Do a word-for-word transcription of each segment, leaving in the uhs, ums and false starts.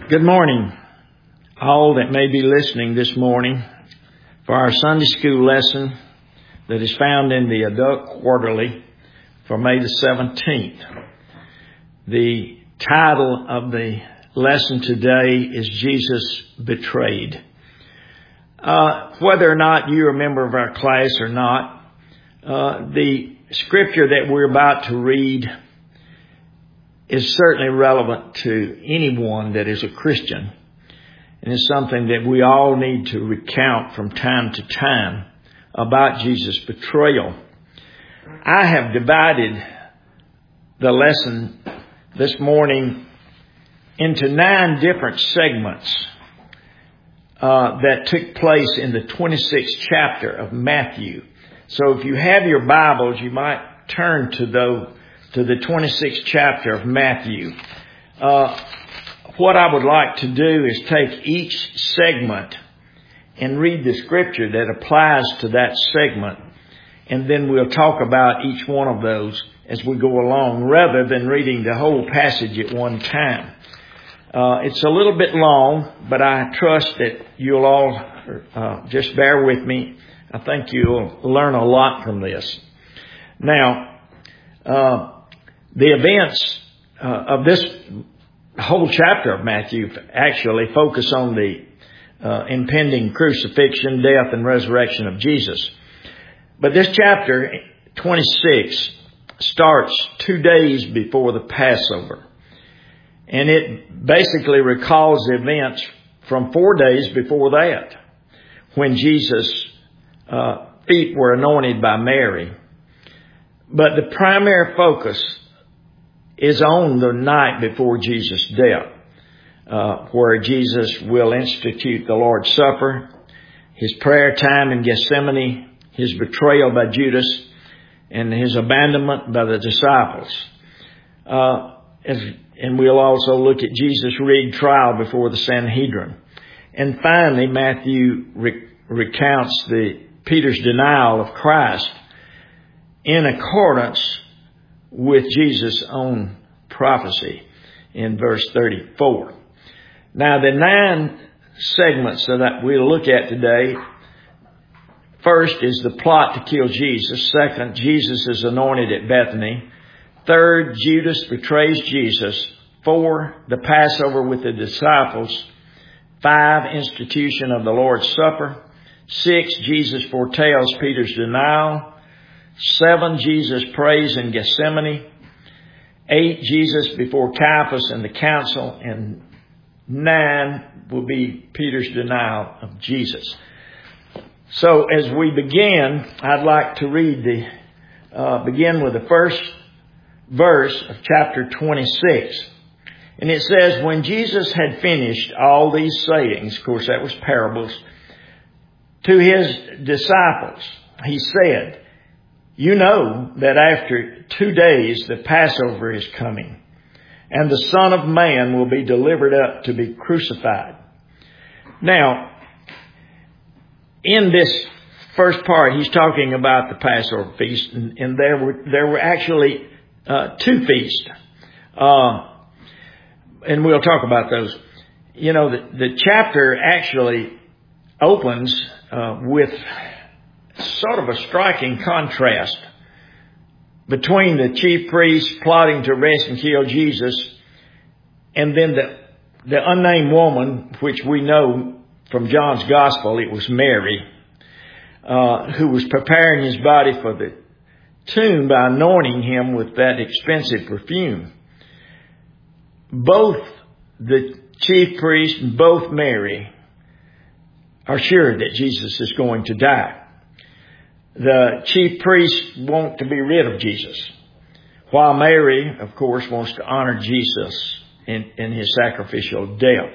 Good morning, all that may be listening this morning for our Sunday school lesson that is found in the Adult Quarterly for May the seventeenth. The title of the lesson today is Jesus Betrayed. Uh, whether or not you're a member of our class or not, uh, the scripture that we're about to read is certainly relevant to anyone that is a Christian, and it's something that we all need to recount from time to time about Jesus' betrayal. I have divided the lesson this morning into nine different segments uh, that took place in the twenty-sixth chapter of Matthew. So if you have your Bibles, you might turn to those to the twenty-sixth chapter of Matthew. Uh, what I would like to do is take each segment and read the scripture that applies to that segment, and then we'll talk about each one of those as we go along, rather than reading the whole passage at one time. Uh, it's a little bit long, but I trust that you'll all uh, just bear with me. I think you'll learn a lot from this. Now, uh, The events uh, of this whole chapter of Matthew actually focus on the uh, impending crucifixion, death, and resurrection of Jesus. But this chapter, twenty-six, starts two days before the Passover. And it basically recalls the events from four days before that, when Jesus' uh, feet were anointed by Mary. But the primary focus is on the night before Jesus' death, uh, where Jesus will institute the Lord's Supper, his prayer time in Gethsemane, his betrayal by Judas, and his abandonment by the disciples. Uh, as, and we'll also look at Jesus' rigged trial before the Sanhedrin. And finally, Matthew re- recounts the Peter's denial of Christ in accordance with Jesus' own prophecy in verse thirty-four. Now, the nine segments that we'll look at today. First is the plot to kill Jesus. Second, Jesus is anointed at Bethany. Third, Judas betrays Jesus. Four, the Passover with the disciples. Five, institution of the Lord's Supper. Six, Jesus foretells Peter's denial. Seven, Jesus prays in Gethsemane. Eight, Jesus before Caiaphas and the council. And nine will be Peter's denial of Jesus. So as we begin, I'd like to read the, uh, begin with the first verse of chapter twenty-six. And it says, when Jesus had finished all these sayings, of course that was parables, to his disciples, he said, you know that after two days the Passover is coming, and the Son of Man will be delivered up to be crucified. Now, in this first part, he's talking about the Passover feast, and, and there were there were actually uh, two feasts, uh, and we'll talk about those. You know, the, the chapter actually opens uh, with sort of a striking contrast between the chief priests plotting to arrest and kill Jesus, and then the the unnamed woman, which we know from John's Gospel, it was Mary, uh, who was preparing his body for the tomb by anointing him with that expensive perfume. Both the chief priest and both Mary are sure that Jesus is going to die. The chief priests want to be rid of Jesus, while Mary, of course, wants to honor Jesus in, in his sacrificial death.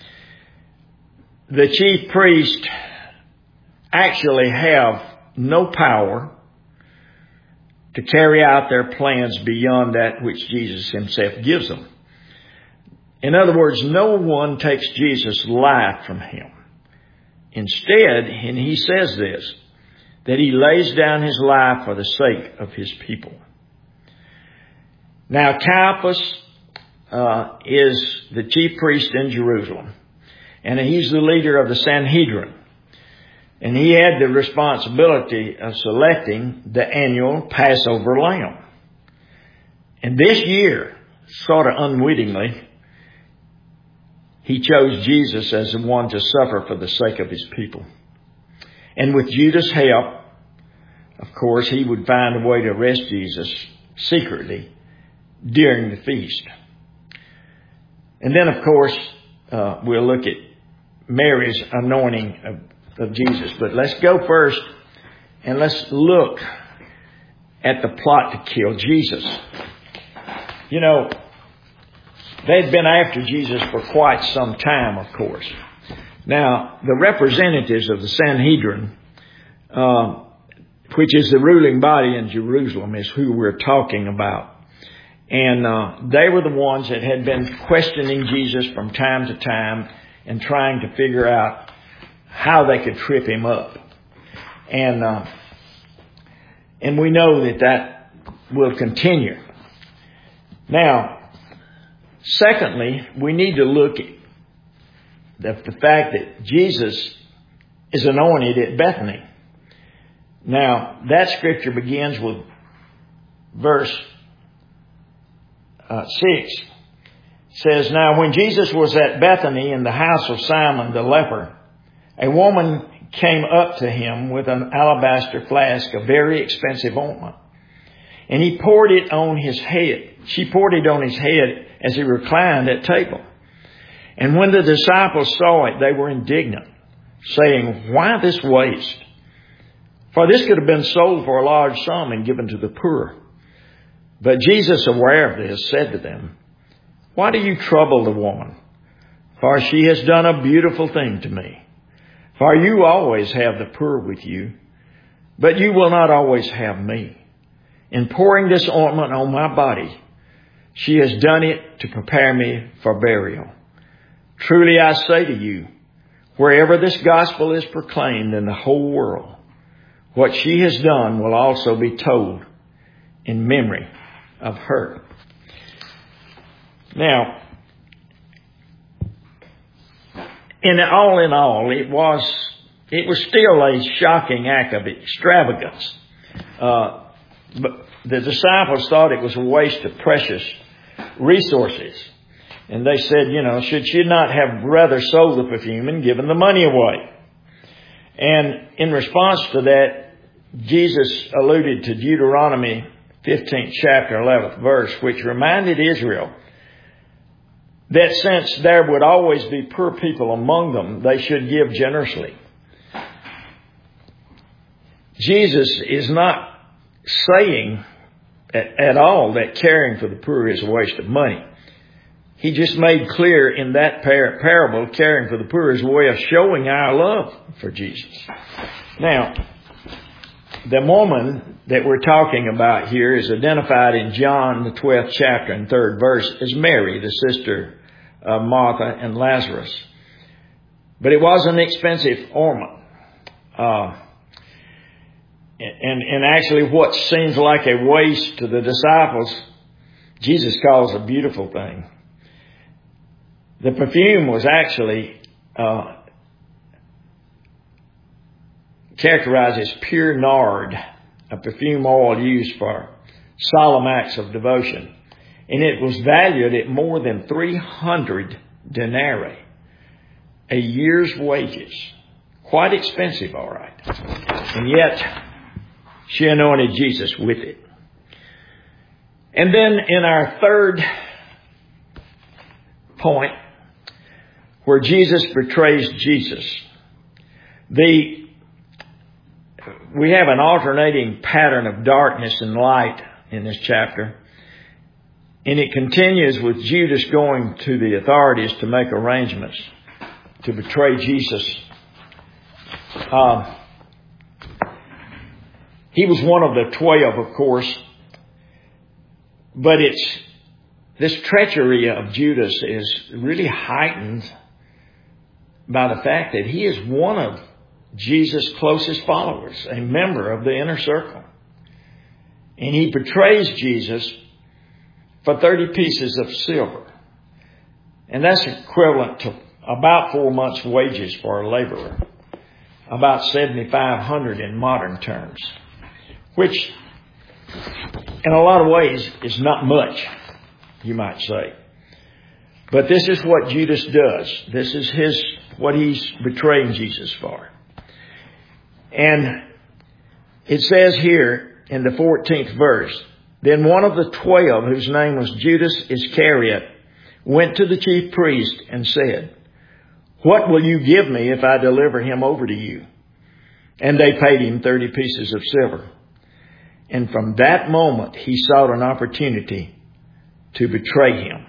The chief priests actually have no power to carry out their plans beyond that which Jesus himself gives them. In other words, no one takes Jesus' life from him. Instead, and he says this, that he lays down his life for the sake of his people. Now, Caiaphas uh, is the chief priest in Jerusalem. And he's the leader of the Sanhedrin. And he had the responsibility of selecting the annual Passover lamb. And this year, sort of unwittingly, he chose Jesus as the one to suffer for the sake of his people. And with Judas' help, of course, he would find a way to arrest Jesus secretly during the feast. And then, of course, uh, we'll look at Mary's anointing of, of Jesus. But let's go first and let's look at the plot to kill Jesus. You know, they'd been after Jesus for quite some time, of course. Now, the representatives of the Sanhedrin, uh, which is the ruling body in Jerusalem, is who we're talking about. And uh, they were the ones that had been questioning Jesus from time to time and trying to figure out how they could trip him up. And uh, and we know that that will continue. Now, secondly, we need to look at the, the fact that Jesus is anointed at Bethany. Now, that scripture begins with verse uh, six. It says, "Now when Jesus was at Bethany in the house of Simon the leper, a woman came up to him with an alabaster flask of very expensive ointment. And he poured it on his head. She poured it on his head as he reclined at table. And when the disciples saw it, they were indignant, saying, 'Why this waste? For this could have been sold for a large sum and given to the poor.' But Jesus, aware of this, said to them, 'Why do you trouble the woman? For she has done a beautiful thing to me. For you always have the poor with you, but you will not always have me. In pouring this ointment on my body, she has done it to prepare me for burial. Truly I say to you, wherever this gospel is proclaimed in the whole world, what she has done will also be told in memory of her.'" Now, in all in all, it was it was still a shocking act of extravagance. Uh, but the disciples thought it was a waste of precious resources. And they said, you know, should she not have rather sold the perfume and given the money away? And in response to that, Jesus alluded to Deuteronomy fifteenth chapter, eleventh verse, which reminded Israel that since there would always be poor people among them, they should give generously. Jesus is not saying at, at all that caring for the poor is a waste of money. He just made clear in that par- parable, caring for the poor is a way of showing our love for Jesus. Now, the woman that we're talking about here is identified in John, the twelfth chapter and third verse, as Mary, the sister of Martha and Lazarus. But it was an expensive ointment. Uh, and, and actually what seems like a waste to the disciples, Jesus calls a beautiful thing. The perfume was actually uh, characterized as pure nard, a perfume oil used for solemn acts of devotion. And it was valued at more than three hundred denarii, a year's wages. Quite expensive, all right. And yet, she anointed Jesus with it. And then in our third point, where Jesus betrays Jesus, the we have an alternating pattern of darkness and light in this chapter. And it continues with Judas going to the authorities to make arrangements to betray Jesus. Uh, he was one of the twelve, of course. But it's this treachery of Judas is really heightened by the fact that he is one of Jesus' closest followers, a member of the inner circle. And he betrays Jesus for thirty pieces of silver. And that's equivalent to about four months' wages for a laborer. About seventy-five hundred in modern terms. Which, in a lot of ways, is not much, you might say. But this is what Judas does. This is his, what he's betraying Jesus for. And it says here in the fourteenth verse, then one of the twelve, whose name was Judas Iscariot, went to the chief priest and said, what will you give me if I deliver him over to you? And they paid him thirty pieces of silver. And from that moment, he sought an opportunity to betray him.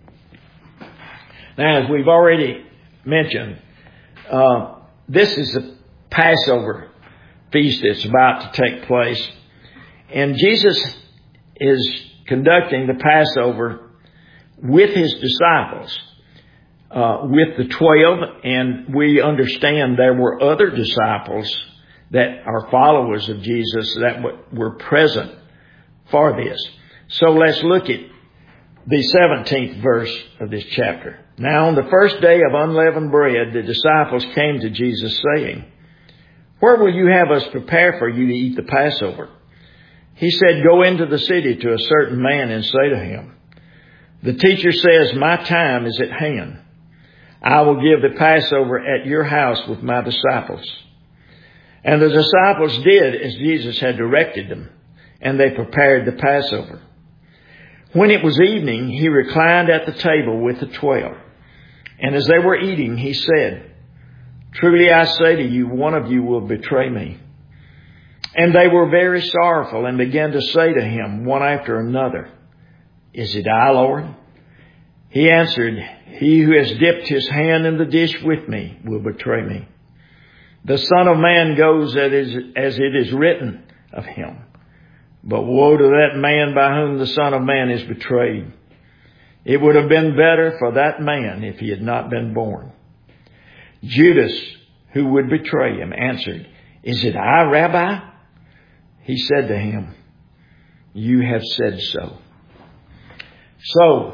Now, as we've already mentioned, uh, this is the Passover feast that's about to take place. And Jesus is conducting the Passover with his disciples, uh, with the twelve. And we understand there were other disciples that are followers of Jesus that were present for this. So let's look at the seventeenth verse of this chapter. Now on the first day of unleavened bread, the disciples came to Jesus saying, where will you have us prepare for you to eat the Passover? He said, go into the city to a certain man and say to him, the teacher says, my time is at hand. I will give the Passover at your house with my disciples. And the disciples did as Jesus had directed them, and they prepared the Passover. When it was evening, he reclined at the table with the twelve. And as they were eating, he said, truly I say to you, one of you will betray me. And they were very sorrowful and began to say to him one after another, is it I, Lord? He answered, he who has dipped his hand in the dish with me will betray me. The Son of Man goes as it is written of him. But woe to that man by whom the Son of Man is betrayed. It would have been better for that man if he had not been born. Judas, who would betray him, answered, is it I, Rabbi? He said to him, you have said so. So,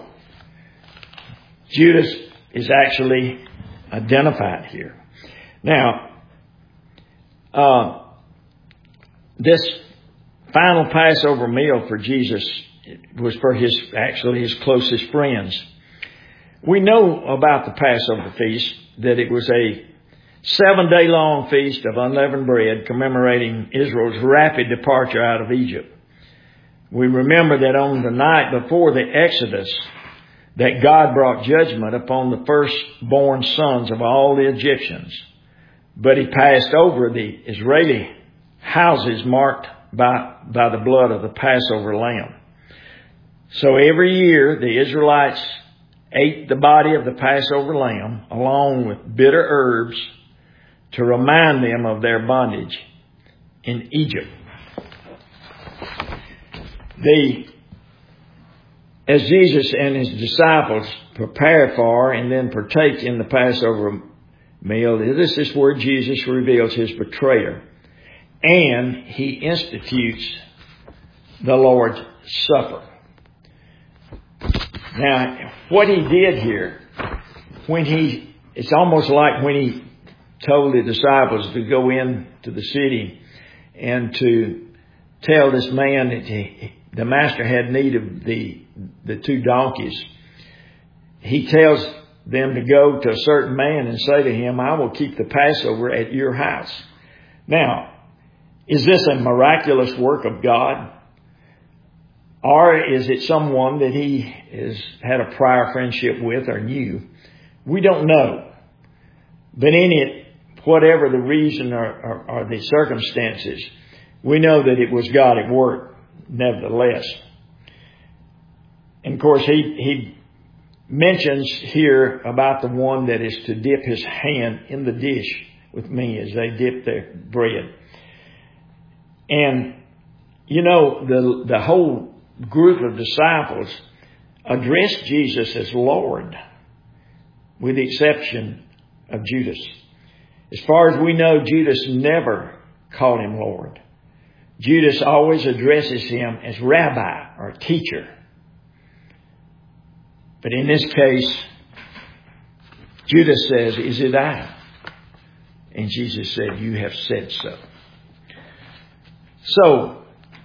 Judas is actually identified here. Now, uh, this final Passover meal for Jesus was for his, actually his closest friends. We know about the Passover feast that it was a seven day long feast of unleavened bread commemorating Israel's rapid departure out of Egypt. We remember that on the night before the Exodus that God brought judgment upon the firstborn sons of all the Egyptians. But he passed over the Israeli houses marked by, by the blood of the Passover lamb. So every year the Israelites ate the body of the Passover lamb along with bitter herbs to remind them of their bondage in Egypt. The, as Jesus and his disciples prepare for and then partake in the Passover meal, this is where Jesus reveals his betrayer. And he institutes the Lord's Supper. Now, what he did here, when he, it's almost like when he told the disciples to go into the city and to tell this man that he, the master had need of the, the two donkeys. He tells them to go to a certain man and say to him, I will keep the Passover at your house. Now, is this a miraculous work of God? Or is it someone that he has had a prior friendship with or knew? We don't know. But in it, whatever the reason or, or, or the circumstances, we know that it was God at work nevertheless. And of course, he, he mentions here about the one that is to dip his hand in the dish with me as they dip their bread. And, you know, the, the whole group of disciples addressed Jesus as Lord, with the exception of Judas. As far as we know, Judas never called him Lord. Judas always addresses him as Rabbi or teacher. But in this case, Judas says, "Is it I?" And Jesus said, "You have said so." So,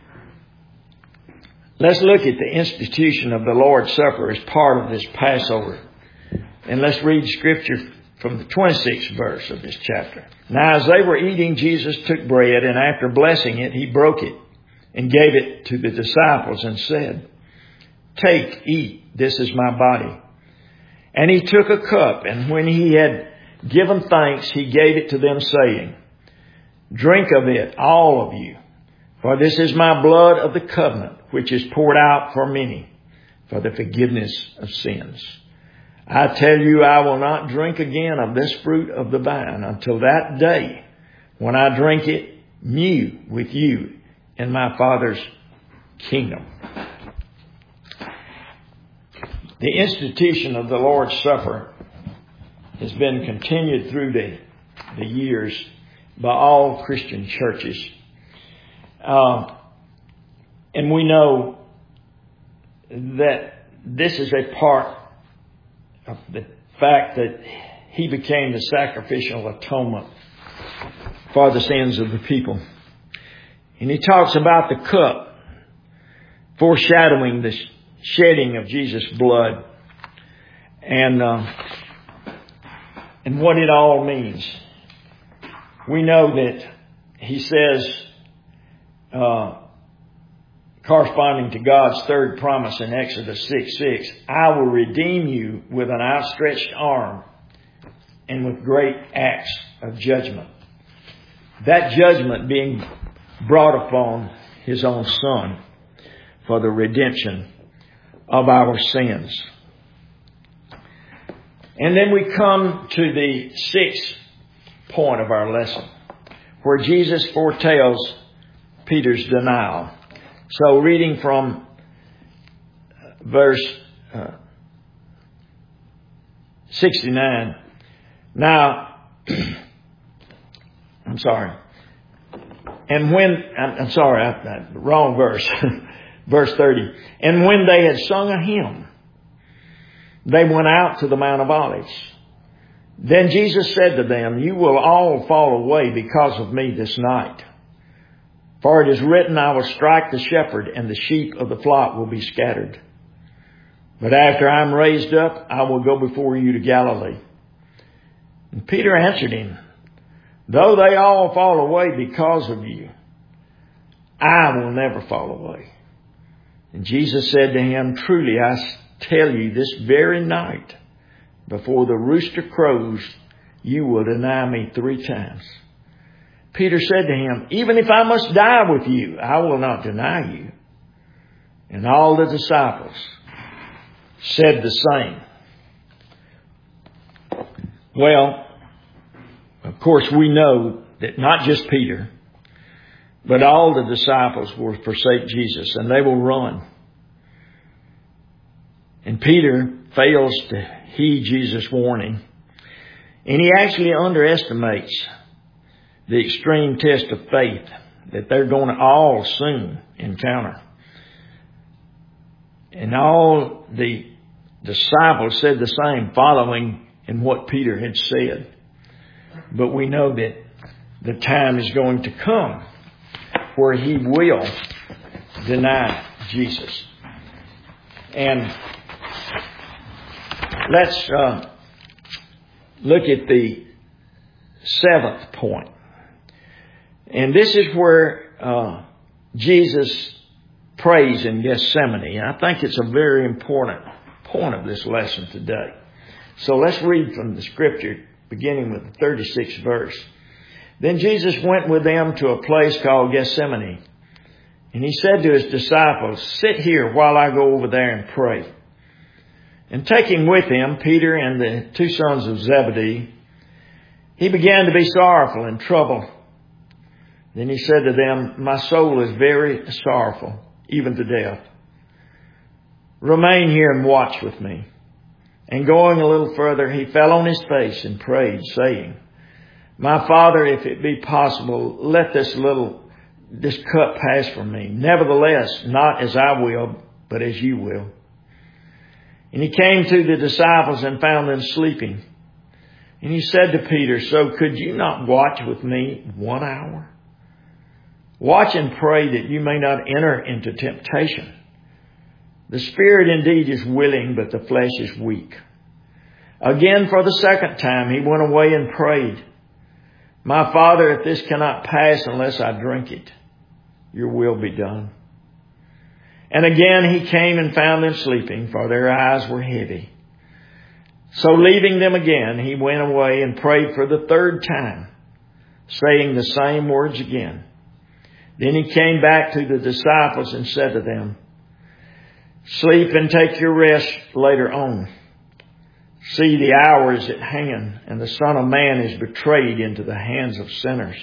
let's look at the institution of the Lord's Supper as part of this Passover. And let's read Scripture from the twenty-sixth verse of this chapter. "Now as they were eating, Jesus took bread, and after blessing it, He broke it and gave it to the disciples and said, 'Take, eat, this is my body.' And He took a cup, and when He had given thanks, He gave it to them, saying, 'Drink of it, all of you, for this is my blood of the covenant, which is poured out for many for the forgiveness of sins. I tell you, I will not drink again of this fruit of the vine until that day when I drink it new with you in my Father's kingdom.'" The institution of the Lord's Supper has been continued through the, the years by all Christian churches. Uh, and we know that this is a part of the fact that He became the sacrificial atonement for the sins of the people. And He talks about the cup, foreshadowing the shedding of Jesus' blood and uh, and what it all means. We know that He says, uh, corresponding to God's third promise in Exodus six six, "I will redeem you with an outstretched arm and with great acts of judgment." That judgment being brought upon His own Son for the redemption of our sins. And then we come to the sixth point of our lesson, where Jesus foretells Peter's denial. So reading from verse uh, sixty-nine. Now, I'm sorry. And when, I'm, I'm sorry, I, I, wrong verse. Verse thirty. "And when they had sung a hymn, they went out to the Mount of Olives. Then Jesus said to them, 'You will all fall away because of me this night. For it is written, I will strike the shepherd, and the sheep of the flock will be scattered. But after I am raised up, I will go before you to Galilee.' And Peter answered Him, 'Though they all fall away because of you, I will never fall away.' And Jesus said to him, 'Truly I tell you, this very night, before the rooster crows, you will deny me three times.' Peter said to Him, 'Even if I must die with you, I will not deny you.' And all the disciples said the same." Well, of course we know that not just Peter, but all the disciples will forsake Jesus, and they will run. And Peter fails to heed Jesus' warning. And he actually underestimates the extreme test of faith that they're going to all soon encounter. And all the disciples said the same, following in what Peter had said. But we know that the time is going to come where he will deny Jesus. And let's uh, look at the seventh point. And this is where uh, Jesus prays in Gethsemane. And I think it's a very important point of this lesson today. So let's read from the Scripture, beginning with the thirty-sixth verse. "Then Jesus went with them to a place called Gethsemane. And He said to His disciples, 'Sit here while I go over there and pray.' And taking with Him Peter and the two sons of Zebedee, He began to be sorrowful and troubled. Then He said to them, 'My soul is very sorrowful, even to death. Remain here and watch with me.' And going a little further, He fell on His face and prayed, saying, 'My Father, if it be possible, let this little, this cup pass from me. Nevertheless, not as I will, but as you will.' And He came to the disciples and found them sleeping. And he said to Peter, so could you not watch with me one hour? Watch and pray that you may not enter into temptation. The spirit indeed is willing, but the flesh is weak. Again, for the second time, he went away and prayed, my Father, if this cannot pass unless I drink it, your will be done. And again he came and found them sleeping, for their eyes were heavy. So leaving them again, he went away and prayed for the third time, saying the same words again. Then he came back to the disciples and said to them, sleep and take your rest later on. See, the hour is at hand, and the Son of Man is betrayed into the hands of sinners.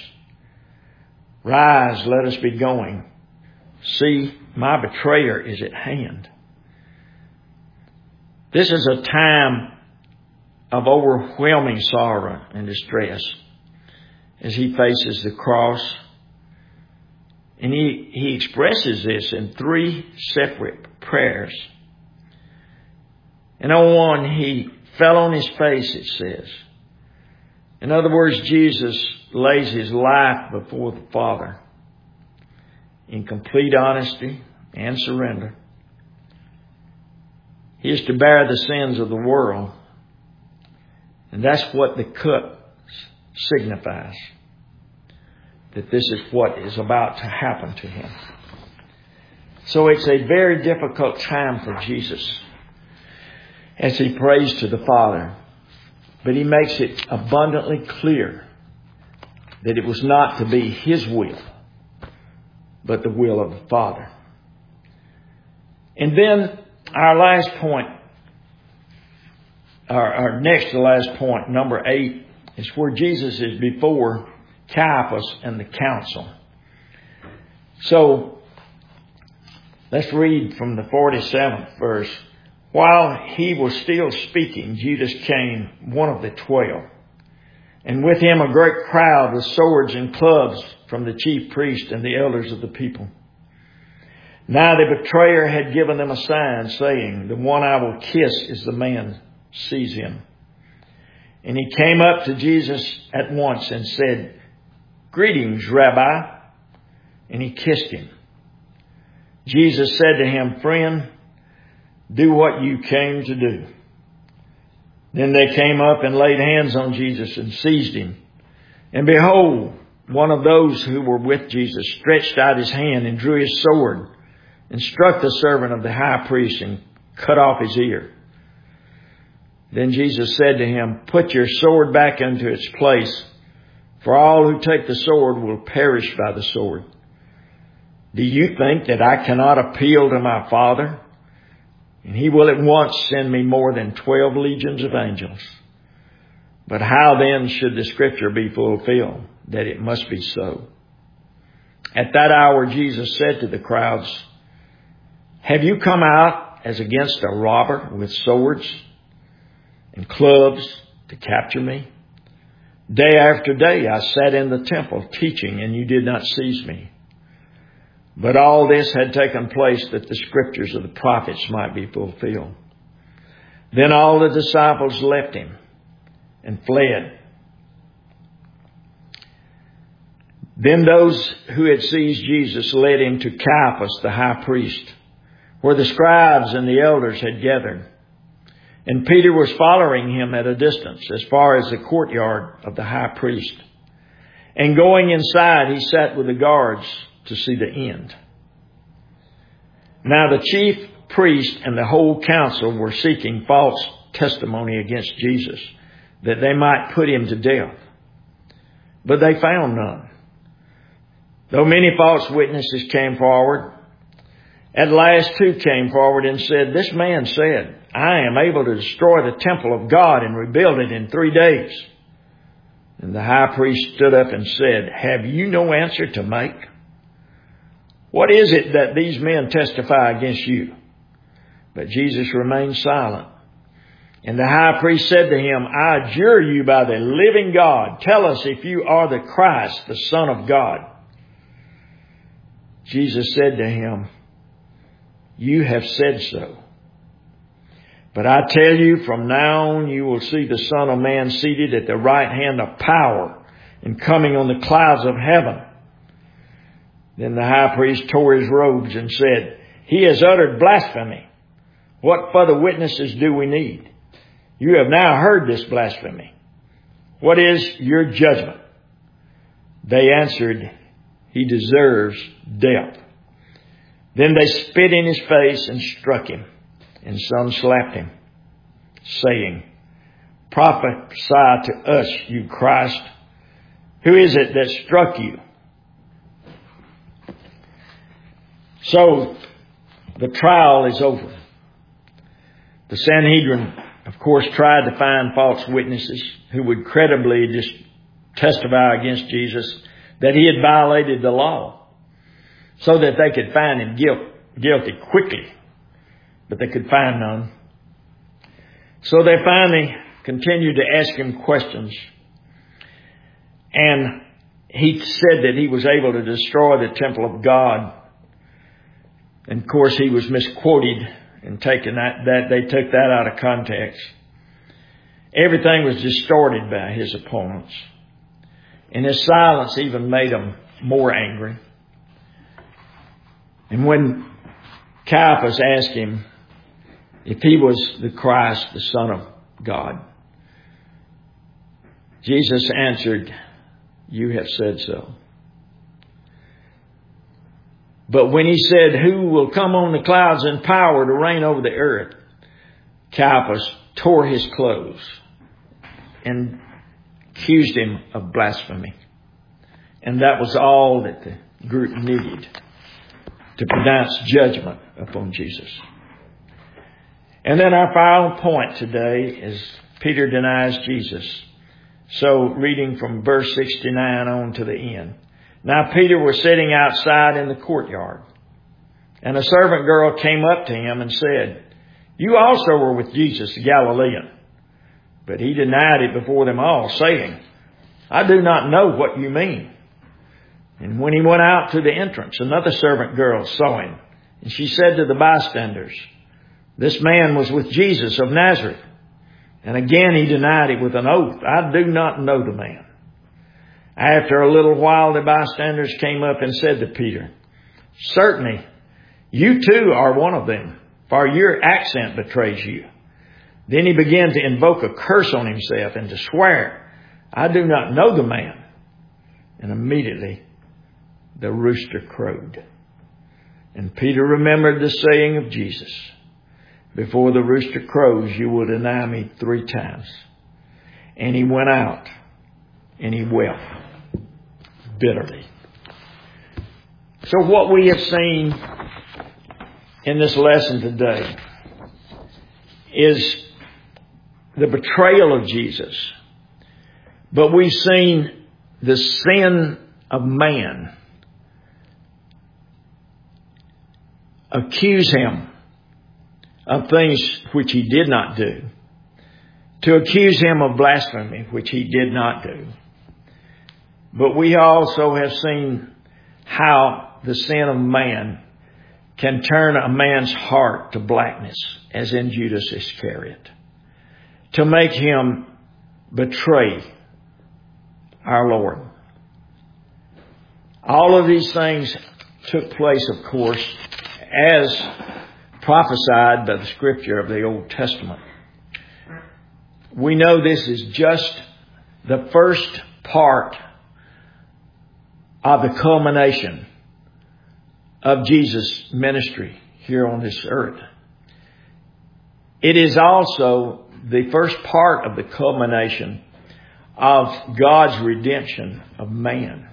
Rise, let us be going. See, my betrayer is at hand. This is a time of overwhelming sorrow and distress as he faces the cross. And he, he expresses this in three separate prayers. And on one, he fell on his face, it says. In other words, Jesus lays his life before the Father in complete honesty and surrender. He is to bear the sins of the world. And that's what the cup signifies. That this is what is about to happen to him. So it's a very difficult time for Jesus as he prays to the Father. But he makes it abundantly clear that it was not to be his will, but the will of the Father. And then our last point, our, our next to last point, number eight, is where Jesus is before Caiaphas and the council. So let's read from the forty-seventh verse. While he was still speaking, Judas came, one of the twelve, and with him a great crowd with swords and clubs from the chief priests and the elders of the people. Now the betrayer had given them a sign, saying, the one I will kiss is the man, seize him. And he came up to Jesus at once and said, greetings, Rabbi. And he kissed him. Jesus said to him, friend, do what you came to do. Then they came up and laid hands on Jesus and seized him. And behold, one of those who were with Jesus stretched out his hand and drew his sword and struck the servant of the high priest and cut off his ear. Then Jesus said to him, put your sword back into its place, for all who take the sword will perish by the sword. Do you think that I cannot appeal to my Father? And he will at once send me more than twelve legions of angels. But how then should the scripture be fulfilled, that it must be so? At that hour Jesus said to the crowds, have you come out as against a robber with swords and clubs to capture me? Day after day I sat in the temple teaching, and you did not seize me. But all this had taken place that the scriptures of the prophets might be fulfilled. Then all the disciples left him and fled. Then those who had seized Jesus led him to Caiaphas the high priest, where the scribes and the elders had gathered. And Peter was following him at a distance, as far as the courtyard of the high priest. And going inside, he sat with the guards to see the end. Now the chief priest and the whole council were seeking false testimony against Jesus, that they might put him to death. But they found none. Though many false witnesses came forward, at last two came forward and said, this man said, I am able to destroy the temple of God and rebuild it in three days. And the high priest stood up and said, have you no answer to make? What is it that these men testify against you? But Jesus remained silent. And the high priest said to him, I adjure you by the living God, tell us if you are the Christ, the Son of God. Jesus said to him, you have said so. But I tell you, from now on you will see the Son of Man seated at the right hand of power and coming on the clouds of heaven. Then the high priest tore his robes and said, He has uttered blasphemy. What further witnesses do we need? You have now heard this blasphemy. What is your judgment? They answered, He deserves death. Then they spit in his face and struck him, and some slapped him, saying, Prophesy to us, you Christ. Who is it that struck you? So, the trial is over. The Sanhedrin, of course, tried to find false witnesses who would credibly just testify against Jesus that he had violated the law so that they could find him guilt, guilty quickly. But they could find none. So they finally continued to ask him questions. And he said that he was able to destroy the temple of God. And of course he was misquoted and taken that, that they took that out of context. Everything was distorted by his opponents. And his silence even made them more angry. And when Caiaphas asked him if he was the Christ, the Son of God, Jesus answered, You have said so. But when he said, Who will come on the clouds in power to reign over the earth? Caiaphas tore his clothes and accused him of blasphemy. And that was all that the group needed to pronounce judgment upon Jesus. And then our final point today is Peter denies Jesus. So reading from verse sixty-nine on to the end. Now Peter was sitting outside in the courtyard, and a servant girl came up to him and said, You also were with Jesus the Galilean. But he denied it before them all, saying, I do not know what you mean. And when he went out to the entrance, another servant girl saw him, and she said to the bystanders, This man was with Jesus of Nazareth. And again he denied it with an oath, I do not know the man. After a little while, the bystanders came up and said to Peter, Certainly, you too are one of them, for your accent betrays you. Then he began to invoke a curse on himself and to swear, I do not know the man. And immediately the rooster crowed. And Peter remembered the saying of Jesus, Before the rooster crows, you will deny me three times. And he went out and he wept bitterly. So what we have seen in this lesson today is the betrayal of Jesus. But we've seen the sin of man accuse him of things which he did not do, to accuse him of blasphemy, which he did not do. But we also have seen how the sin of man can turn a man's heart to blackness, as in Judas Iscariot, to make him betray our Lord. All of these things took place, of course, as prophesied by the Scripture of the Old Testament. We know this is just the first part of the culmination of Jesus' ministry here on this earth. It is also the first part of the culmination of God's redemption of man.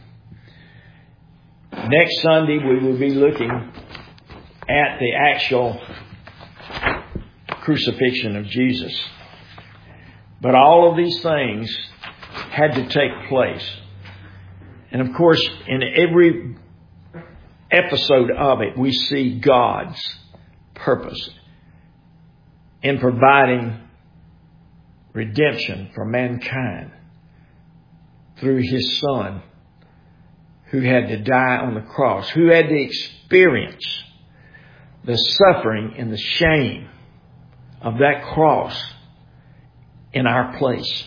Next Sunday we will be looking at the actual crucifixion of Jesus. But all of these things had to take place. And of course, in every episode of it, we see God's purpose in providing redemption for mankind through His Son, who had to die on the cross, who had to experience the suffering and the shame of that cross in our place.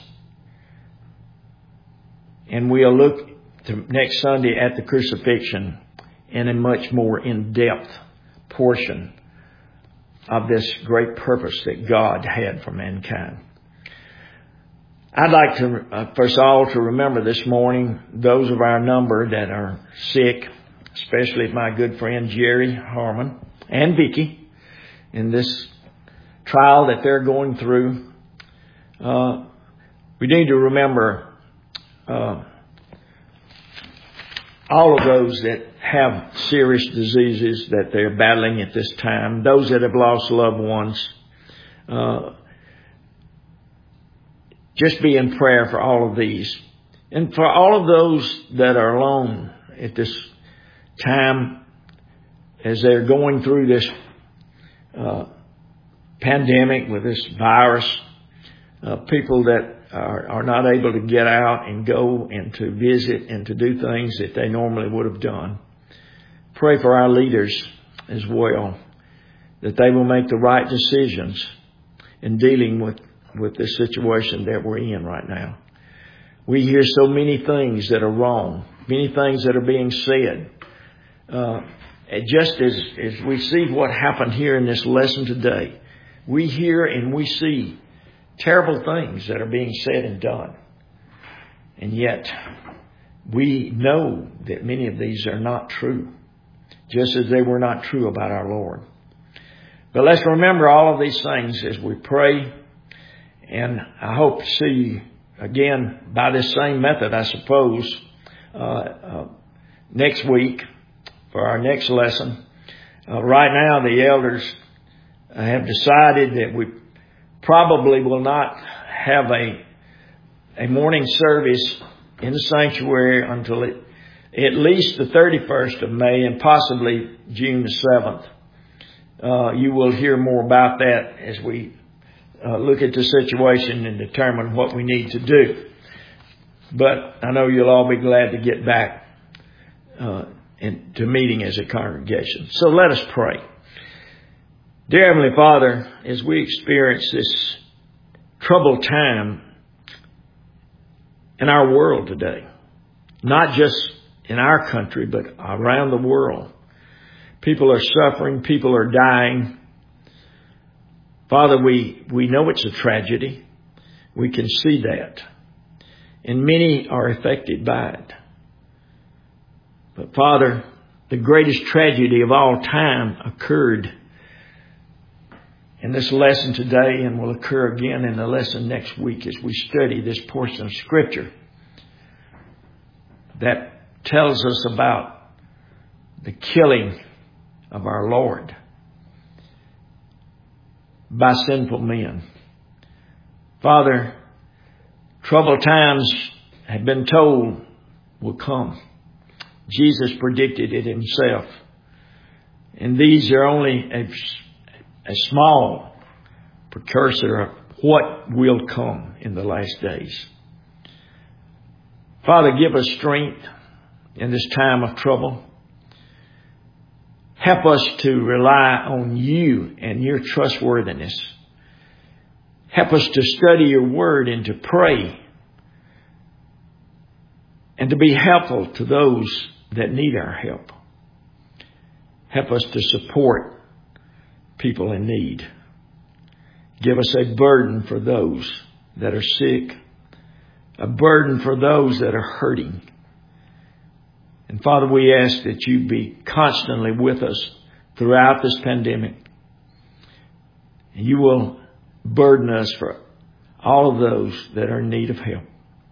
And we'll look to next Sunday at the crucifixion in a much more in-depth portion of this great purpose that God had for mankind. I'd like to, uh, for us all to remember this morning those of our number that are sick, especially my good friend Jerry Harmon and Vicki, in this trial that they're going through. Uh, we need to remember uh, all of those that have serious diseases that they're battling at this time, those that have lost loved ones. Uh, just be in prayer for all of these. And for all of those that are alone at this time as they're going through this uh, pandemic with this virus, uh, people that are, are not able to get out and go and to visit and to do things that they normally would have done. Pray for our leaders as well, that they will make the right decisions in dealing with, with this situation that we're in right now. We hear so many things that are wrong, many things that are being said. Uh, just as, as we see what happened here in this lesson today, we hear and we see terrible things that are being said and done. And yet, we know that many of these are not true, just as they were not true about our Lord. But let's remember all of these things as we pray. And I hope to see you again by this same method, I suppose, uh, uh, next week for our next lesson. Uh, right now, the elders have decided that we probably will not have a a morning service in the sanctuary until it, at least the thirty-first of May and possibly June the seventh. Uh, you will hear more about that as we uh, look at the situation and determine what we need to do. But I know you'll all be glad to get back uh, into meeting as a congregation. So let us pray. Dear Heavenly Father, as we experience this troubled time in our world today, not just in our country, but around the world, people are suffering, people are dying. Father, we, we know it's a tragedy. We can see that. And many are affected by it. But Father, the greatest tragedy of all time occurred in this lesson today and will occur again in the lesson next week as we study this portion of Scripture that tells us about the killing of our Lord by sinful men. Father, troubled times have been told will come. Jesus predicted it himself. And these are only a A small precursor of what will come in the last days. Father, give us strength in this time of trouble. Help us to rely on you and your trustworthiness. Help us to study your word and to pray and to be helpful to those that need our help. Help us to support people in need. Give us a burden for those that are sick, a burden for those that are hurting. And Father, we ask that you be constantly with us throughout this pandemic. And you will burden us for all of those that are in need of help.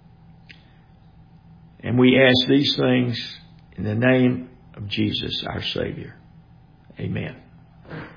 And we ask these things in the name of Jesus, our Savior. Amen.